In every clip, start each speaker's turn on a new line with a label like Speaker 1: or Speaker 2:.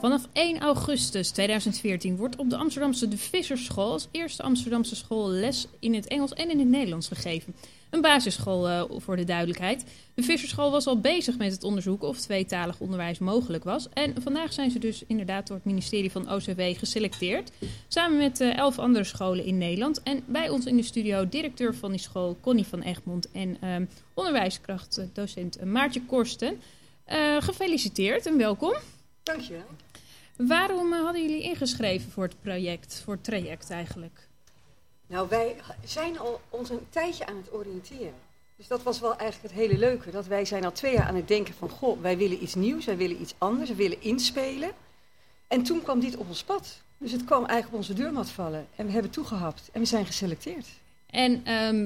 Speaker 1: Vanaf 1 augustus 2014 wordt op de Amsterdamse De Vissersschool als eerste Amsterdamse school les in het Engels en in het Nederlands gegeven. Een basisschool voor de duidelijkheid. De Vissersschool was al bezig met het onderzoeken of tweetalig onderwijs mogelijk was. En vandaag zijn ze dus inderdaad door het ministerie van OCW geselecteerd. Samen met 11 andere scholen in Nederland. En bij ons in de studio directeur van die school Connie van Egmond en onderwijskrachtdocent Maartje Korsten. Gefeliciteerd en welkom.
Speaker 2: Dankjewel.
Speaker 1: Waarom hadden jullie ingeschreven voor het project, voor het traject eigenlijk?
Speaker 2: Nou, wij zijn al ons een tijdje aan het oriënteren. Dus dat was wel eigenlijk het hele leuke. Dat wij zijn al 2 jaar aan het denken van, goh, wij willen iets nieuws, wij willen iets anders, we willen inspelen. En toen kwam dit op ons pad. Dus het kwam eigenlijk op onze deurmat vallen. En we hebben toegehapt en we zijn geselecteerd.
Speaker 1: En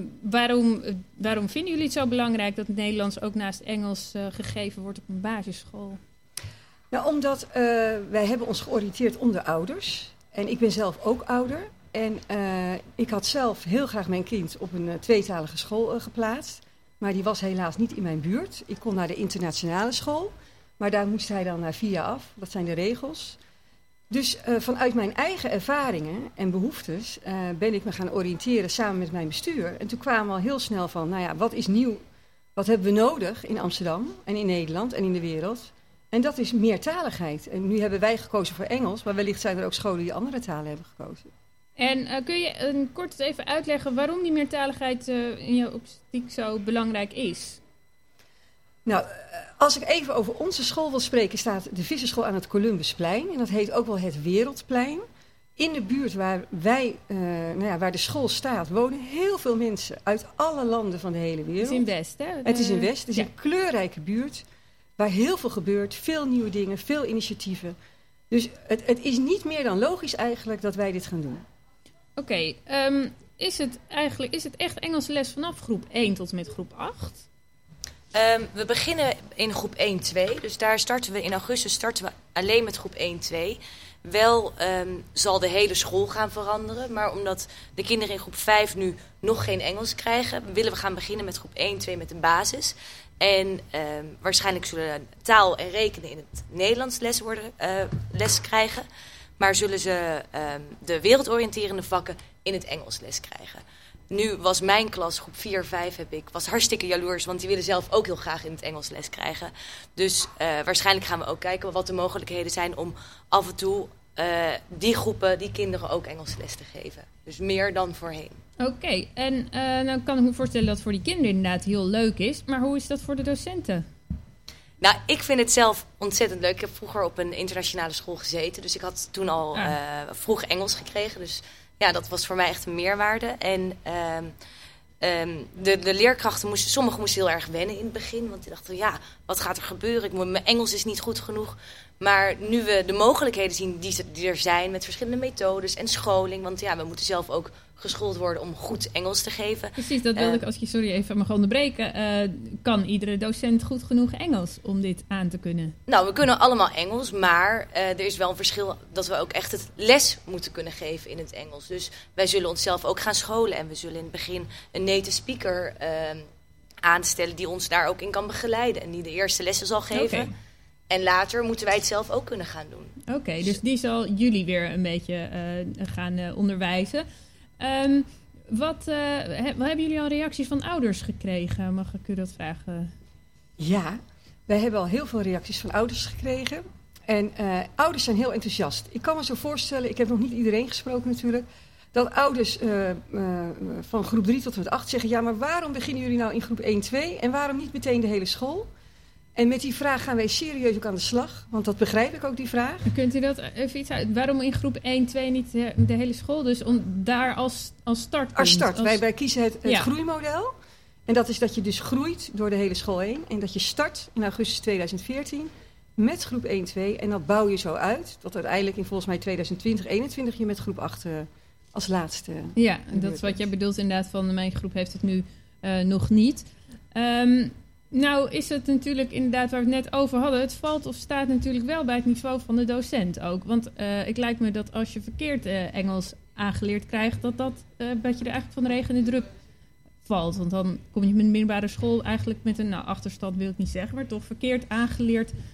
Speaker 1: waarom vinden jullie het zo belangrijk dat het Nederlands ook naast Engels gegeven wordt op een basisschool?
Speaker 2: Nou, omdat wij hebben ons georiënteerd onder ouders. En ik ben zelf ook ouder. En ik had zelf heel graag mijn kind op een tweetalige school geplaatst. Maar die was helaas niet in mijn buurt. Ik kon naar de internationale school. Maar daar moest hij dan na 4 jaar af. Dat zijn de regels. Dus vanuit mijn eigen ervaringen en behoeftes ben ik me gaan oriënteren samen met mijn bestuur. En toen kwamen we al heel snel van, nou ja, wat is nieuw? Wat hebben we nodig in Amsterdam en in Nederland en in de wereld? En dat is meertaligheid. En nu hebben wij gekozen voor Engels, maar wellicht zijn er ook scholen die andere talen hebben gekozen.
Speaker 1: En kun je kort even uitleggen waarom die meertaligheid in jouw optiek zo belangrijk is?
Speaker 2: Nou, als ik even over onze school wil spreken, staat de Vissersschool aan het Columbusplein. En dat heet ook wel het Wereldplein. In de buurt waar waar de school staat, wonen heel veel mensen uit alle landen van de hele wereld.
Speaker 1: Het is in West, hè?
Speaker 2: Het is in West. Het is een kleurrijke buurt waar heel veel gebeurt. Veel nieuwe dingen, veel initiatieven. Dus het is niet meer dan logisch eigenlijk dat wij dit gaan doen.
Speaker 1: Oké, is het echt Engels les vanaf groep 1 tot en met groep 8?
Speaker 3: We beginnen in groep 1-2. Dus daar starten we in augustus alleen met groep 1-2. Wel zal de hele school gaan veranderen. Maar omdat de kinderen in groep 5 nu nog geen Engels krijgen, willen we gaan beginnen met groep 1-2 met een basis. En waarschijnlijk zullen taal en rekenen in het Nederlands les krijgen. Maar zullen ze de wereldoriënterende vakken in het Engels les krijgen. Nu was mijn klas, groep 4-5 was hartstikke jaloers. Want die willen zelf ook heel graag in het Engels les krijgen. Dus waarschijnlijk gaan we ook kijken wat de mogelijkheden zijn om af en toe die groepen, die kinderen ook Engels les te geven. Dus meer dan voorheen.
Speaker 1: Oké, en nou kan ik me voorstellen dat het voor die kinderen inderdaad heel leuk is. Maar hoe is dat voor de docenten?
Speaker 3: Nou, ik vind het zelf ontzettend leuk. Ik heb vroeger op een internationale school gezeten. Dus ik had toen al vroeg Engels gekregen. Dus ja, dat was voor mij echt een meerwaarde. En de leerkrachten sommigen moesten heel erg wennen in het begin. Want die dachten, ja, wat gaat er gebeuren? Mijn Engels is niet goed genoeg. Maar nu we de mogelijkheden zien die er zijn met verschillende methodes en scholing. Want ja, we moeten zelf ook geschoold worden om goed Engels te geven.
Speaker 1: Precies, dat wilde ik, als je even mag onderbreken. Kan iedere docent goed genoeg Engels om dit aan te kunnen?
Speaker 3: Nou, we kunnen allemaal Engels, maar er is wel een verschil dat we ook echt het les moeten kunnen geven in het Engels. Dus wij zullen onszelf ook gaan scholen en we zullen in het begin een native speaker aanstellen die ons daar ook in kan begeleiden en die de eerste lessen zal geven. Okay. En later moeten wij het zelf ook kunnen gaan doen.
Speaker 1: Oké, dus die zal jullie weer een beetje gaan onderwijzen. Wat hebben jullie al reacties van ouders gekregen? Mag ik u dat vragen?
Speaker 2: Ja, wij hebben al heel veel reacties van ouders gekregen. En ouders zijn heel enthousiast. Ik kan me zo voorstellen, ik heb nog niet iedereen gesproken natuurlijk, dat ouders van groep 3 tot en met 8 zeggen, ja, maar waarom beginnen jullie nou in groep 1-2 en waarom niet meteen de hele school? En met die vraag gaan wij serieus ook aan de slag. Want dat begrijp ik ook, die vraag.
Speaker 1: Kunt u dat even iets uit? Waarom in groep 1-2 niet de hele school? Dus om daar als startpunt.
Speaker 2: Als start. Wij kiezen het groeimodel. En dat is dat je dus groeit door de hele school heen. En dat je start in augustus 2014 met groep 1-2. En dat bouw je zo uit. Tot uiteindelijk in volgens mij 2020-21 je met groep 8 als laatste.
Speaker 1: Ja, dat is wat jij bedoelt inderdaad van mijn groep heeft het nu nog niet. Nou is het natuurlijk inderdaad waar we het net over hadden. Het valt of staat natuurlijk wel bij het niveau van de docent ook. Want het lijkt me dat als je verkeerd Engels aangeleerd krijgt, dat je er eigenlijk van de regen in de drup valt. Want dan kom je met een middelbare school eigenlijk met een achterstand wil ik niet zeggen, maar toch verkeerd aangeleerd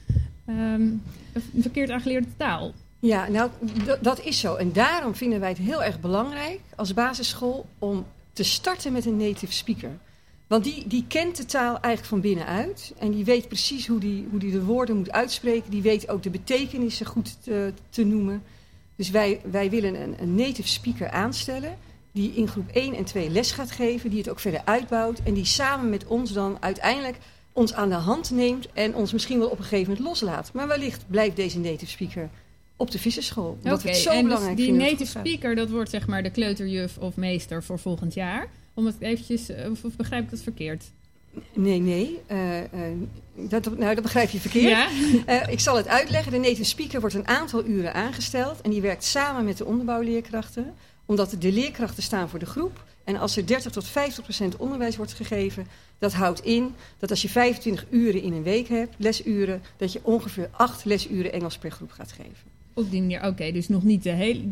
Speaker 1: een verkeerd aangeleerde taal.
Speaker 2: Ja, nou, dat is zo. En daarom vinden wij het heel erg belangrijk als basisschool om te starten met een native speaker. Want die kent de taal eigenlijk van binnenuit. En die weet precies hoe die de woorden moet uitspreken. Die weet ook de betekenissen goed te noemen. Dus wij willen een native speaker aanstellen die in groep 1 en 2 les gaat geven. Die het ook verder uitbouwt. En die samen met ons dan uiteindelijk ons aan de hand neemt. En ons misschien wel op een gegeven moment loslaat. Maar wellicht blijft deze native speaker op de visserschool. Omdat we het zo belangrijk
Speaker 1: dus
Speaker 2: vinden.
Speaker 1: die native speaker, dat wordt zeg maar de kleuterjuf of meester voor volgend jaar. Om het eventjes, of begrijp ik dat verkeerd?
Speaker 2: Nee. Dat begrijp je verkeerd.
Speaker 1: Ja?
Speaker 2: Ik zal het uitleggen. De native speaker wordt een aantal uren aangesteld. En die werkt samen met de onderbouwleerkrachten. Omdat de leerkrachten staan voor de groep. En als er 30-50% onderwijs wordt gegeven, dat houdt in dat als je 25 uren in een week hebt, lesuren, dat je ongeveer 8 lesuren Engels per groep gaat geven.
Speaker 1: Op die manier, oké, dus nog niet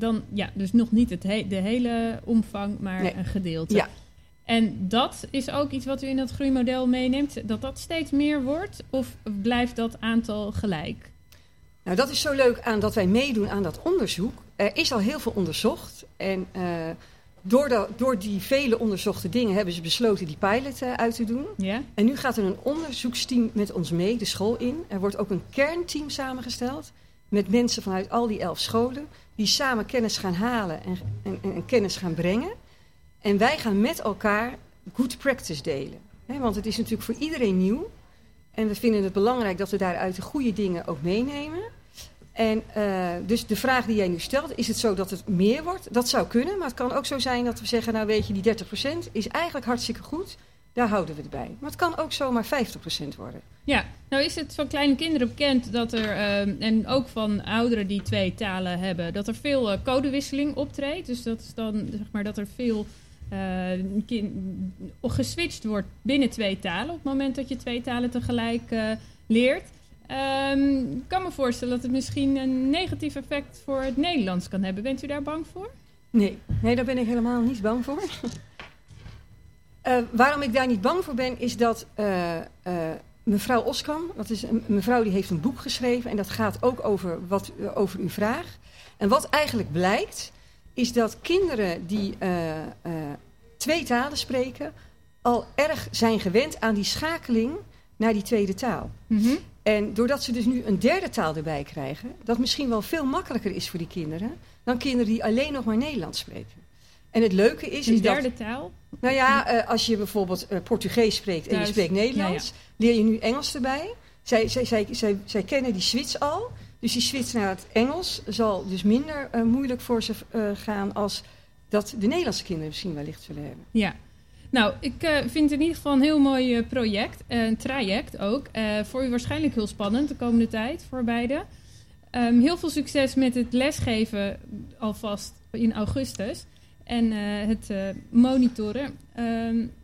Speaker 1: de hele omvang, maar een gedeelte.
Speaker 2: Ja.
Speaker 1: En dat is ook iets wat u in dat groeimodel meeneemt, dat steeds meer wordt? Of blijft dat aantal gelijk?
Speaker 2: Nou, dat is zo leuk aan dat wij meedoen aan dat onderzoek. Er is al heel veel onderzocht. En door die vele onderzochte dingen hebben ze besloten die pilot uit te doen.
Speaker 1: Ja?
Speaker 2: En nu gaat er een onderzoeksteam met ons mee, de school in. Er wordt ook een kernteam samengesteld met mensen vanuit al die 11 scholen. Die samen kennis gaan halen en kennis gaan brengen. En wij gaan met elkaar good practice delen. Want het is natuurlijk voor iedereen nieuw. En we vinden het belangrijk dat we daaruit de goede dingen ook meenemen. En dus de vraag die jij nu stelt, is het zo dat het meer wordt? Dat zou kunnen, maar het kan ook zo zijn dat we zeggen, nou weet je, die 30% is eigenlijk hartstikke goed. Daar houden we het bij. Maar het kan ook zomaar 50% worden.
Speaker 1: Ja, nou is het van kleine kinderen bekend dat er, en ook van ouderen die 2 talen hebben, dat er veel codewisseling optreedt. Dus dat is dan, zeg maar, dat er veel geswitcht wordt binnen 2 talen. Op het moment dat je 2 talen tegelijk leert. Ik kan me voorstellen dat het misschien een negatief effect voor het Nederlands kan hebben. Bent u daar bang voor?
Speaker 2: Nee, daar ben ik helemaal niet bang voor. Waarom ik daar niet bang voor ben, is dat mevrouw Oskam, dat is een mevrouw die heeft een boek geschreven en dat gaat ook over uw vraag. En wat eigenlijk blijkt, is dat kinderen die 2 talen spreken al erg zijn gewend aan die schakeling naar die tweede taal. Mm-hmm. En doordat ze dus nu een 3e taal erbij krijgen, dat misschien wel veel makkelijker is voor die kinderen dan kinderen die alleen nog maar Nederlands spreken. En het leuke is
Speaker 1: een
Speaker 2: dat...
Speaker 1: 3e taal?
Speaker 2: Nou ja, als je bijvoorbeeld Portugees spreekt en je spreekt Nederlands, leer je nu Engels erbij. Zij kennen die switch al. Dus die switch naar het Engels zal dus minder moeilijk voor ze gaan als dat de Nederlandse kinderen misschien wellicht zullen hebben.
Speaker 1: Ja. Nou, ik vind het in ieder geval een heel mooi project. Een traject ook. Voor u waarschijnlijk heel spannend de komende tijd voor beide. Heel veel succes met het lesgeven alvast in augustus. En het monitoren.